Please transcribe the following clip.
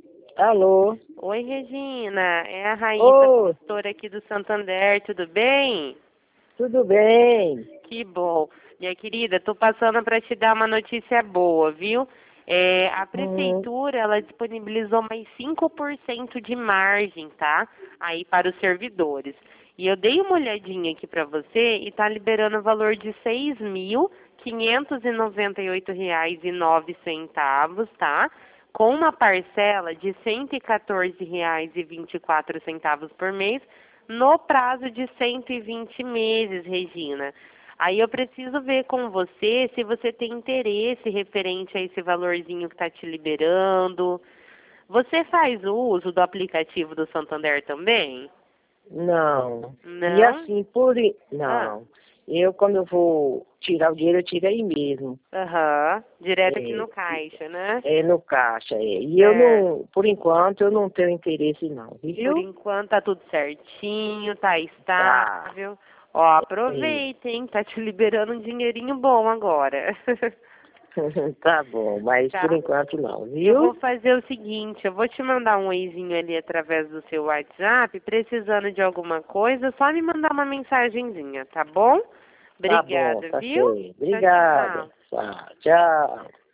Alô? Oi, Regina. É a Raíssa, Oi, consultora aqui do Santander. Tudo bem? tudo bem? Que bom. Minha querida, tô passando para te dar uma notícia boa, viu? A Hum, prefeitura, ela disponibilizou mais 5% de margem, tá? Aí para os servidores. E eu dei uma olhadinha aqui para você e tá liberando o valor de R$ 6.598,09, tá? Com uma parcela de R$ 114,24 por mês, no prazo de 120 meses, Regina. Aí eu preciso ver com você se você tem interesse referente a esse valorzinho que está te liberando. Você faz o uso do aplicativo do Santander também? não. E Não? assim, Ah, não. Eu, quando eu vou tirar o dinheiro, eu tiro aí mesmo. aham. Direto aqui É, no caixa, né? é no caixa, é. E eu Certo. não, por enquanto, eu não tenho interesse não, Por viu? enquanto tá tudo certinho, tá Tá. estável. Ó, É. aproveita, hein? Tá te liberando um dinheirinho bom agora. Tá bom, mas por Tá? enquanto não, Eu vou viu? fazer o seguinte, eu vou te mandar um oizinho ali através do seu WhatsApp, precisando de alguma coisa, só me mandar uma mensagenzinha, tá bom? Tá bom, Obrigada, tá viu? certo. Tchau, Obrigada. tchau. Tá, tchau.